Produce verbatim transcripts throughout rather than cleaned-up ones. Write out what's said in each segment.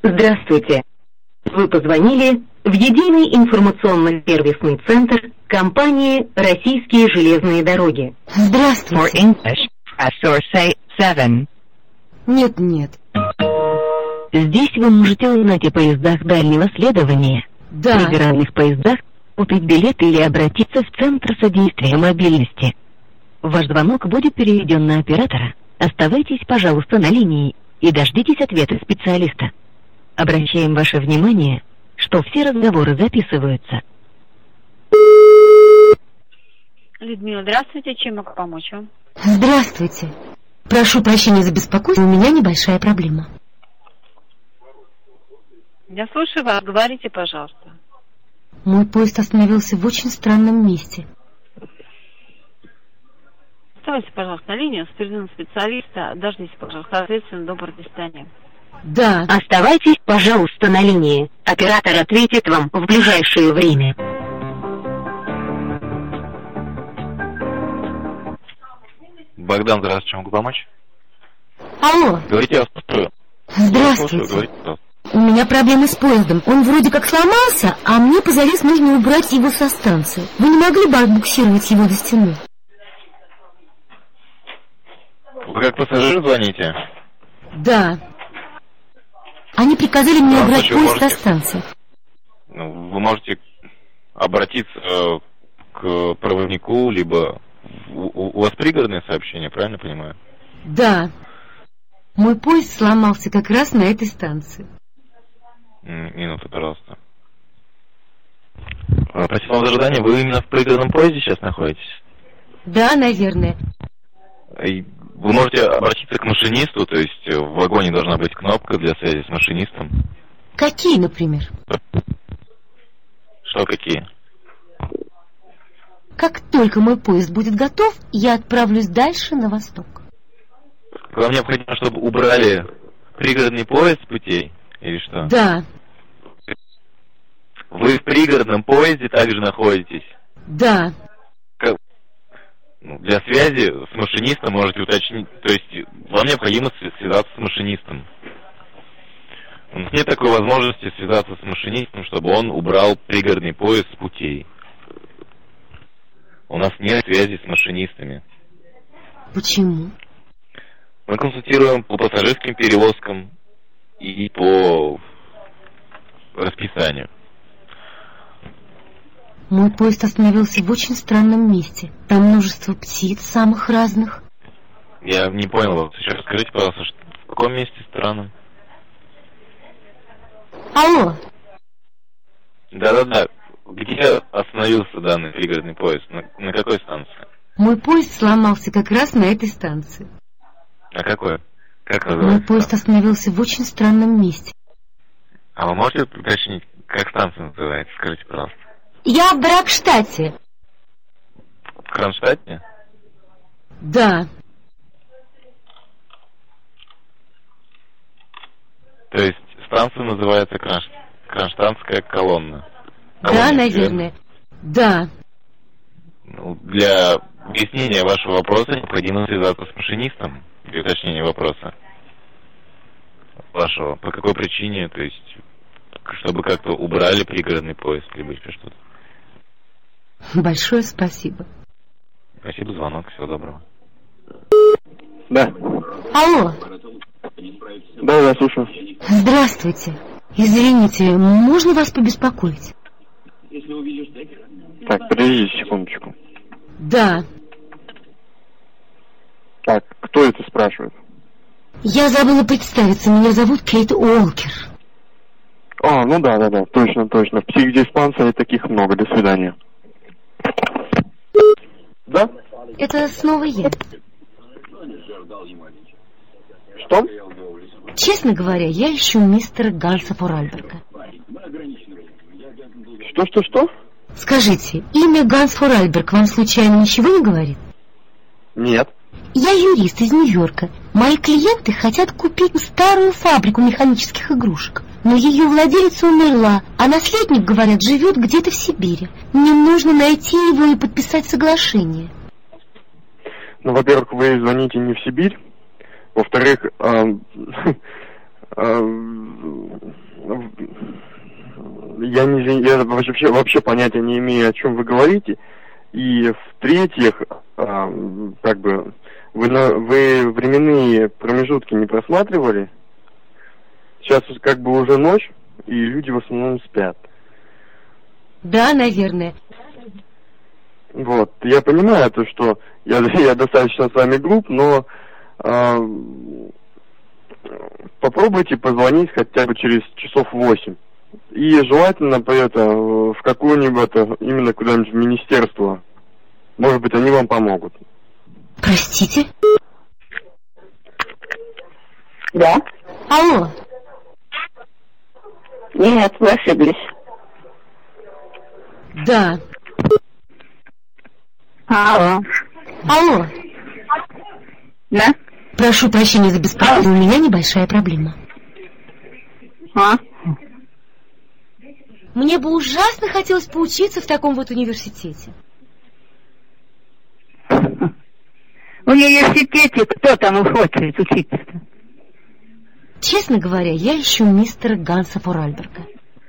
Здравствуйте. Вы позвонили в единый информационно-сервисный центр компании «Российские железные дороги». Здравствуйте. For English, press or say seven. Нет, нет. Здесь вы можете узнать о поездах дальнего следования, Да. федеральных поездах, купить билет или обратиться в Центр содействия мобильности. Ваш звонок будет переведен на оператора. Оставайтесь, пожалуйста, на линии и дождитесь ответа специалиста. Обращаем ваше внимание, что все разговоры записываются. Людмила, здравствуйте. Чем могу помочь вам? Здравствуйте. Прошу прощения за беспокойство, у меня небольшая проблема. Я слушаю вас. Говорите, пожалуйста. Мой поезд остановился в очень странном месте. Оставайтесь, пожалуйста, на линии. Специалиста специалиста. Дождитесь, пожалуйста, соответственно, до протестания. Да. Оставайтесь, пожалуйста, на линии. Оператор ответит вам в ближайшее время. Богдан, здравствуйте, чем могу помочь? Алло. Говорите, я вас слушаю. Здравствуйте. Слушаю, говорите, пожалуйста. У меня проблемы с поездом. Он вроде как сломался, а мне позарез нужно убрать его со станции. Вы не могли бы отбуксировать его до стены? Вы как пассажир звоните? Да. Они приказали мне Да, убрать почему поезд со можете? станции. Ну, вы можете обратиться э, к проводнику, либо у, у вас пригородное сообщение, правильно понимаю? Да. Мой поезд сломался как раз на этой станции. М, Минуту, пожалуйста. А, Простите вам за ожидание, вы именно в пригородном поезде сейчас находитесь? Да, наверное. И Вы можете обратиться к машинисту, то есть в вагоне должна быть кнопка для связи с машинистом. Какие, например? Что какие? Как только мой поезд будет готов, я отправлюсь дальше на восток. Вам необходимо, чтобы убрали пригородный поезд с путей? Или что? Да, Вы в пригородном поезде также находитесь? да. Как- ну, для связи с машинистом можете уточнить, то есть вам необходимо св- связаться с машинистом. У нас нет такой возможности связаться с машинистом, чтобы он убрал пригородный поезд с путей. У нас нет связи с машинистами. Почему? Мы консультируем по пассажирским перевозкам и по расписанию. Мой поезд остановился в очень странном месте. Там множество птиц самых разных. Я не понял вас. Еще скажите, пожалуйста, что- в каком месте странно? Алло, Да-да-да. Где остановился данный пригородный поезд? На, на какой станции? мой поезд сломался как раз на этой станции. На какой? Как Мой называется? поезд остановился в очень странном месте. А вы можете уточнить, как станция называется? Скажите, пожалуйста. Я в Бракштате. В Кронштадте? Да, То есть станция называется Кронш... Кронштадтская колонна. да, Колония, наверное. Да, Ну, для объяснения вашего вопроса необходимо связаться с машинистом для уточнения вопроса вашего. По какой причине, то есть, чтобы как-то убрали пригородный поезд, либо еще что-то. большое спасибо. Спасибо за звонок, всего доброго. Да. Алло, Да, да, слушаю. здравствуйте. Извините, можно вас побеспокоить? Так, подождите секундочку. Да, Так, кто это спрашивает? я забыла представиться. Меня зовут Кейт Уолкер. А, ну да, да, да, точно, точно. В психдиспансере таких много. До свидания. Да? Это снова я. Что? Честно говоря, я ищу мистера Ганса Форальберга. Что, что, что? Скажите, имя Ганс Форальберг вам случайно ничего не говорит? Нет. Я юрист из Нью-Йорка. Мои клиенты хотят купить старую фабрику механических игрушек. Но ее владелица умерла, а наследник, говорят, живет где-то в Сибири. Мне нужно найти его и подписать соглашение. Ну, во-первых, вы звоните не в Сибирь. Во-вторых, эм, эм, я, не, я вообще, вообще понятия не имею, о чем вы говорите. И в-третьих, а, как бы, вы, на, вы временные промежутки не просматривали? Сейчас как бы уже ночь, и люди в основном спят. Да, наверное. Вот, я понимаю то, что я, я достаточно с вами груб, но а, попробуйте позвонить хотя бы через часов восемь. И желательно по это, в какое-нибудь, именно куда-нибудь в министерство. Может быть, они вам помогут. Простите? Да. Алло. Нет, вы ошиблись. Да. Алло. Алло. Да? Прошу прощения за беспокойство, у меня небольшая проблема. А? Мне бы ужасно хотелось поучиться в таком вот университете. В университете кто там хочет учиться-то? Честно говоря, я ищу мистера Ганса Форальберга.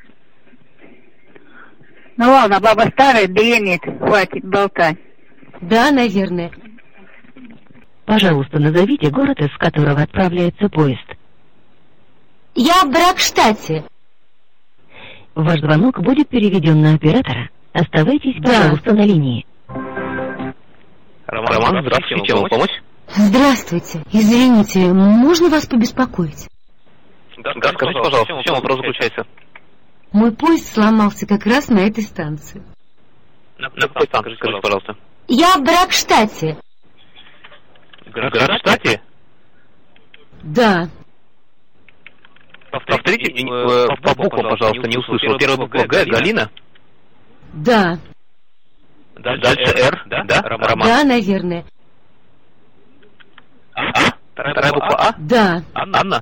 Ну ладно, баба старая, дымит, хватит болтать. Да, наверное. Пожалуйста, назовите город, из которого отправляется поезд. Я в Бракштадте. Ваш звонок будет переведен на оператора. Оставайтесь, Да. пожалуйста, на линии. Роман, Роман, здравствуйте, чем вам помочь? Здравствуйте. Извините, можно вас побеспокоить? Да, да, скажите, пожалуйста, в чем вопрос заключается? Мой поезд сломался как раз на этой станции. На, на какой станции, скажите, пожалуйста? Я в Бракштадте. В Градштадте? Да. Повторите, э, по буквам, пожалуйста, не услышал. Первая буква Г, Галина? Да. Дальше Р, да? Да, Роман? Да, наверное. А? Вторая буква А? Да. Анна?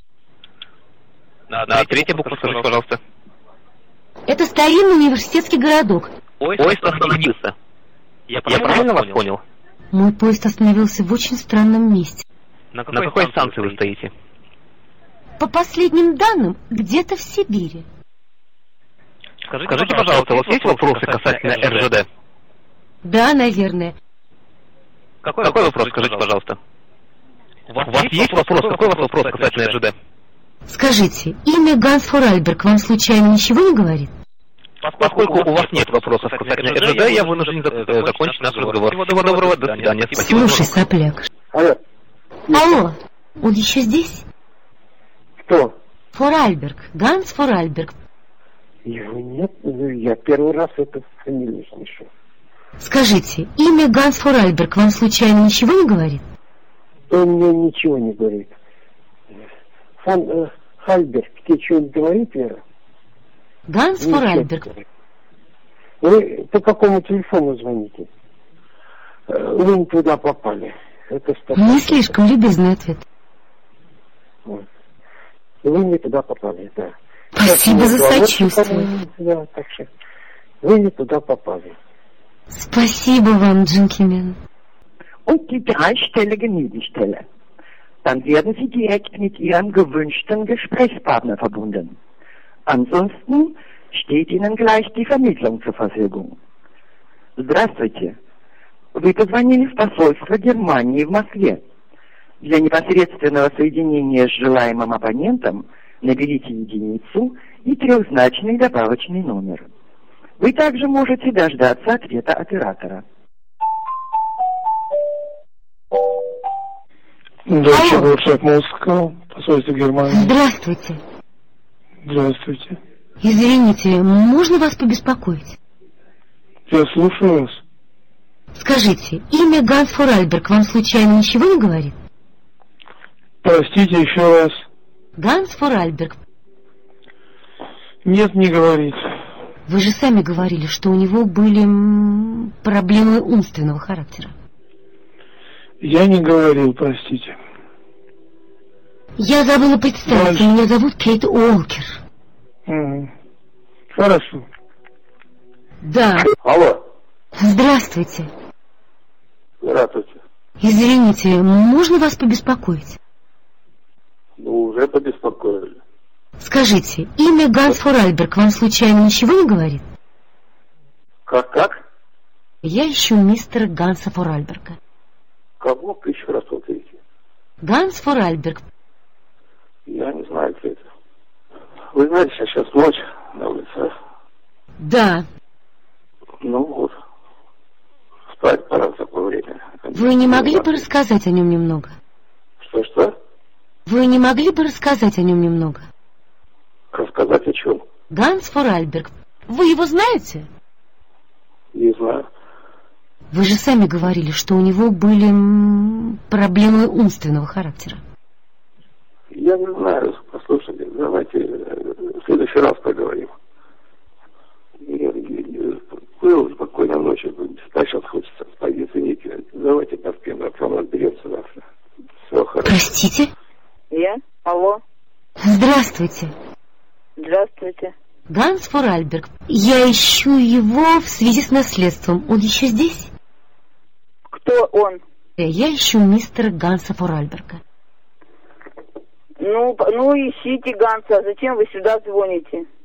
А третья буква, скажите, пожалуйста. Это старинный университетский городок. Поезд остановился. Я правильно вас понял? Мой поезд остановился в очень странном месте. На какой станции вы стоите? По последним данным, где-то в Сибири. Скажите, пожалуйста, у вас есть вопросы касательно эр жэ дэ? Да, наверное. Какой вопрос, скажите, пожалуйста? У вас есть вопрос? Какой у вас вопрос касательно эр жэ дэ? Скажите, имя Ганс Форальберг вам случайно ничего не говорит? Поскольку у вас нет вопросов касательно эр жэ дэ, я вынужден закончить наш разговор. Всего доброго, до свидания. Спасибо. Слушай, сопляк. Алло. Алло, он еще здесь? Кто? Форальберг, Ганс Форальберг. Его нет, я первый раз эту фамилию слышу. Скажите, имя Ганс Форальберг вам случайно ничего не говорит? Он мне ничего не говорит. Фан, э, Хальберг, тебе что-нибудь говорит, Вера? Ганс Ничего Форальберг. не говорит. Вы по какому телефону звоните? Э, Вы не туда попали. Это сто процентов. Не слишком любезный ответ. Вот. Вы не туда попали, да. Спасибо за сочувствие. Да, так что вы не туда попали. Спасибо вам, джентльмен. Und die dreistellige Nebenstelle. Dann werden Sie direkt mit Ihrem gewünschten Gesprächspartner verbunden. Ansonsten steht Ihnen gleich die Vermittlung zur Verfügung. Здравствуйте. Вы позвонили в посольство Германии в Москве. Для непосредственного соединения с желаемым абонентом наберите единицу и трехзначный добавочный номер. Вы также можете дождаться ответа оператора. Дальше Волшеб Москва, посольство Германии. Здравствуйте. Здравствуйте. Извините, можно вас побеспокоить? Я слушаю вас. Скажите, имя Ганс Форальберг вам случайно ничего не говорит? Простите еще раз. Ганс Форальберг. Нет, не говорит. Вы же сами говорили, что у него были м, проблемы умственного характера. Я не говорил, простите. Я забыла представиться. Дальше. Меня зовут Кейт Уолкер. Угу. Хорошо. Да. Алло. Здравствуйте. Здравствуйте. Извините, можно вас побеспокоить? Ну, уже побеспокоили. Скажите, имя Ганс Форальберг вам случайно ничего не говорит? Как, как? Я ищу мистера Ганса Форальберга. Кого? Еще раз повторите. Ганс Форальберг. Я не знаю, кто это. Вы знаете, сейчас ночь на улице, а? Да. Ну вот. Спать пора в такое время. Вы не могли бы рассказать о нем немного? Что-что? Вы не могли бы рассказать о нем немного? Рассказать о чем? Ганс Форальберг. Вы его знаете? Не знаю. Вы же сами говорили, что у него были м, проблемы умственного характера. Я не знаю. Послушайте, давайте в следующий раз поговорим. Было спокойной ночи. Спать сейчас хочется. Спать, извините. Давайте поспим, а потом разберемся завтра. Все хорошо. Простите? Я? Алло. Здравствуйте. Здравствуйте. Ганс Форальберг. Я ищу его в связи с наследством. Он еще здесь? Кто он? Я ищу мистера Ганса Форальберга. Ну, ну ищите Ганса. Зачем вы сюда звоните?